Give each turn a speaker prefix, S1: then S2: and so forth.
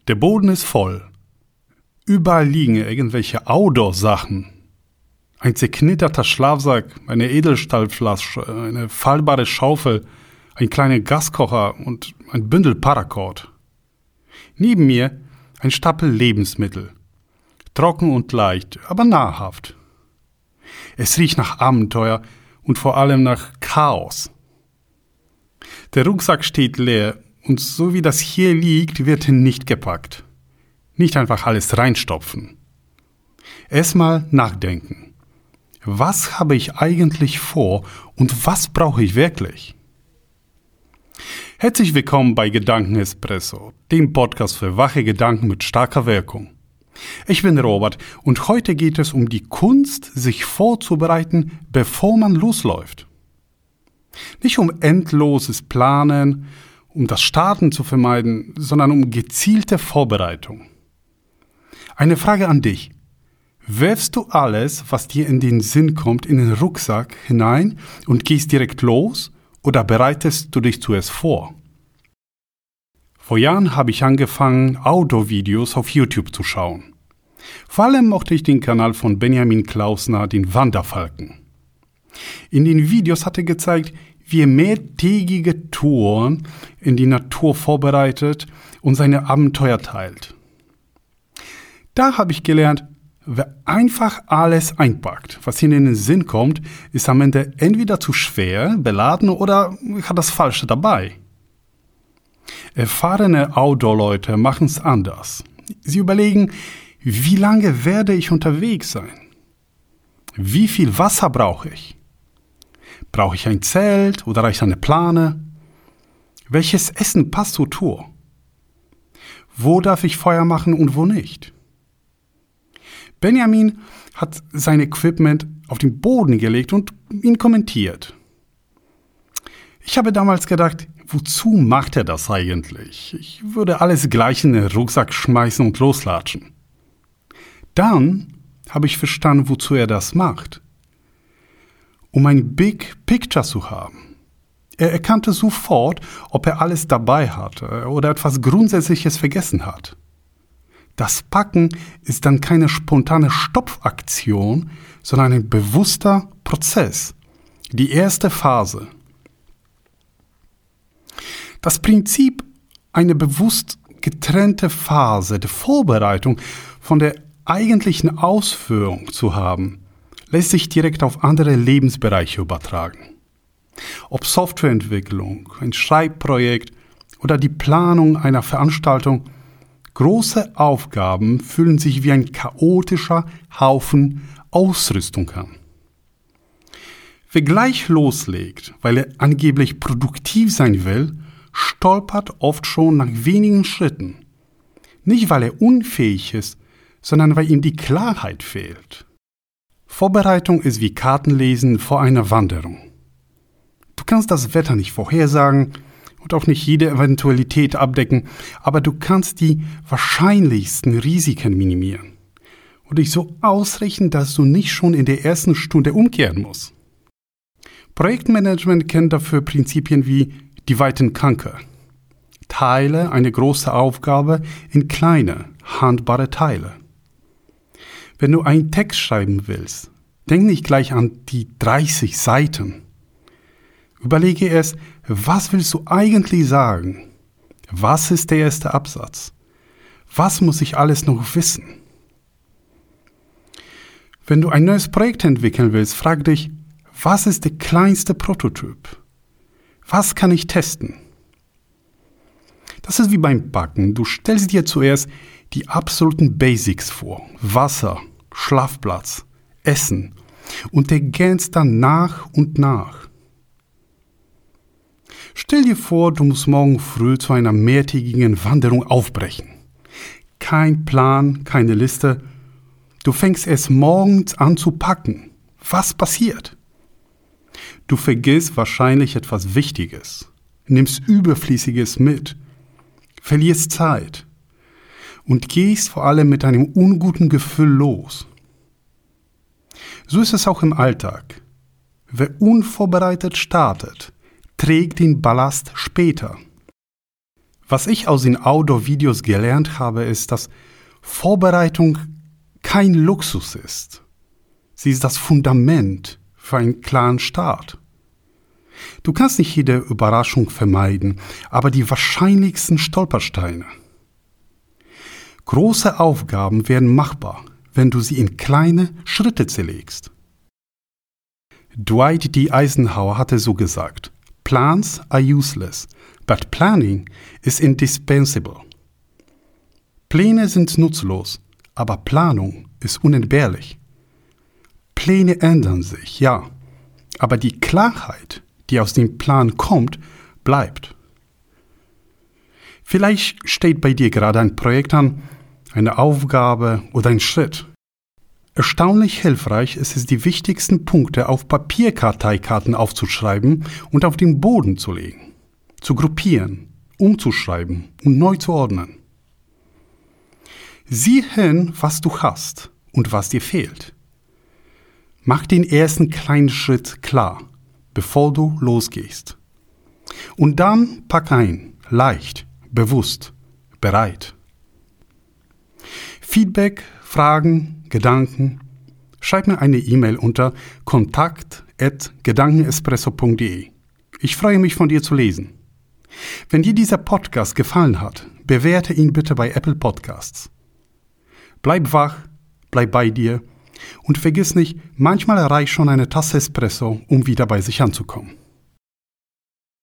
S1: Der Boden ist voll. Überall liegen irgendwelche Outdoor-Sachen. Ein zerknitterter Schlafsack, eine Edelstahlflasche, eine fallbare Schaufel, ein kleiner Gaskocher und ein Bündel Paracord. Neben mir ein Stapel Lebensmittel. Trocken und leicht, aber nahrhaft. Es riecht nach Abenteuer und vor allem nach Chaos. Der Rucksack steht leer und so wie das hier liegt, wird nicht gepackt. Nicht einfach alles reinstopfen. Erstmal nachdenken. Was habe ich eigentlich vor und was brauche ich wirklich? Herzlich willkommen bei Gedankenespresso, dem Podcast für wache Gedanken mit starker Wirkung. Ich bin Robert und heute geht es um die Kunst, sich vorzubereiten, bevor man losläuft. Nicht um endloses Planen, um das Starten zu vermeiden, sondern um gezielte Vorbereitung. Eine Frage an dich. Wirfst du alles, was dir in den Sinn kommt, in den Rucksack hinein und gehst direkt los oder bereitest du dich zuerst vor? Vor Jahren habe ich angefangen, Outdoor-Videos auf YouTube zu schauen. Vor allem mochte ich den Kanal von Benjamin Klausner, den Wanderfalken. In den Videos hat er gezeigt, wie er mehrtägige Touren in die Natur vorbereitet und seine Abenteuer teilt. Da habe ich gelernt, wer einfach alles einpackt, was ihm in den Sinn kommt, ist am Ende entweder zu schwer, beladen oder hat das Falsche dabei. Erfahrene Outdoor-Leute machen es anders. Sie überlegen, wie lange werde ich unterwegs sein? Wie viel Wasser brauche ich? Brauche ich ein Zelt oder reicht eine Plane? Welches Essen passt zur Tour? Wo darf ich Feuer machen und wo nicht? Benjamin hat sein Equipment auf den Boden gelegt und ihn kommentiert. Ich habe damals gedacht, wozu macht er das eigentlich? Ich würde alles gleich in den Rucksack schmeißen und loslatschen. Dann habe ich verstanden, wozu er das macht. Um ein Big Picture zu haben. Er erkannte sofort, ob er alles dabei hatte oder etwas Grundsätzliches vergessen hat. Das Packen ist dann keine spontane Stopfaktion, sondern ein bewusster Prozess. Die erste Phase. Das Prinzip, eine bewusst getrennte Phase der Vorbereitung von der eigentlichen Ausführung zu haben, lässt sich direkt auf andere Lebensbereiche übertragen. Ob Softwareentwicklung, ein Schreibprojekt oder die Planung einer Veranstaltung, große Aufgaben fühlen sich wie ein chaotischer Haufen Ausrüstung an. Wer gleich loslegt, weil er angeblich produktiv sein will, stolpert oft schon nach wenigen Schritten. Nicht, weil er unfähig ist, sondern weil ihm die Klarheit fehlt. Vorbereitung ist wie Kartenlesen vor einer Wanderung. Du kannst das Wetter nicht vorhersagen und auch nicht jede Eventualität abdecken, aber du kannst die wahrscheinlichsten Risiken minimieren und dich so ausrichten, dass du nicht schon in der ersten Stunde umkehren musst. Projektmanagement kennt dafür Prinzipien wie Divide and Conquer. Teile eine große Aufgabe in kleine, handbare Teile. Wenn du einen Text schreiben willst, denk nicht gleich an die 30 Seiten. Überlege erst, was willst du eigentlich sagen? Was ist der erste Absatz? Was muss ich alles noch wissen? Wenn du ein neues Projekt entwickeln willst, frag dich, was ist der kleinste Prototyp? Was kann ich testen? Das ist wie beim Backen. Du stellst dir zuerst die absoluten Basics vor. Wasser, Schlafplatz, Essen und ergänzt dann nach und nach. Stell dir vor, du musst morgen früh zu einer mehrtägigen Wanderung aufbrechen. Kein Plan, keine Liste. Du fängst erst morgens an zu packen. Was passiert? Du vergisst wahrscheinlich etwas Wichtiges, nimmst Überflüssiges mit, verlierst Zeit und gehst vor allem mit einem unguten Gefühl los. So ist es auch im Alltag. Wer unvorbereitet startet, trägt den Ballast später. Was ich aus den Outdoor-Videos gelernt habe, ist, dass Vorbereitung kein Luxus ist. Sie ist das Fundament für einen klaren Start. Du kannst nicht jede Überraschung vermeiden, aber die wahrscheinlichsten Stolpersteine. Große Aufgaben werden machbar, wenn du sie in kleine Schritte zerlegst. Dwight D. Eisenhower hatte so gesagt: Plans are useless, but planning is indispensable. Pläne sind nutzlos, aber Planung ist unentbehrlich. Pläne ändern sich, ja, aber die Klarheit, die aus dem Plan kommt, bleibt. Vielleicht steht bei dir gerade ein Projekt an, eine Aufgabe oder ein Schritt. Erstaunlich hilfreich ist es, die wichtigsten Punkte auf Papierkarteikarten aufzuschreiben und auf den Boden zu legen, zu gruppieren, umzuschreiben und neu zu ordnen. Sieh hin, was du hast und was dir fehlt. Mach den ersten kleinen Schritt klar, bevor du losgehst. Und dann pack ein, leicht, bewusst, bereit. Feedback, Fragen, Gedanken, schreib mir eine E-Mail unter kontakt@gedankenespresso.de. Ich freue mich, von dir zu lesen. Wenn dir dieser Podcast gefallen hat, bewerte ihn bitte bei Apple Podcasts. Bleib wach, bleib bei dir und vergiss nicht, manchmal reicht schon eine Tasse Espresso, um wieder bei sich anzukommen.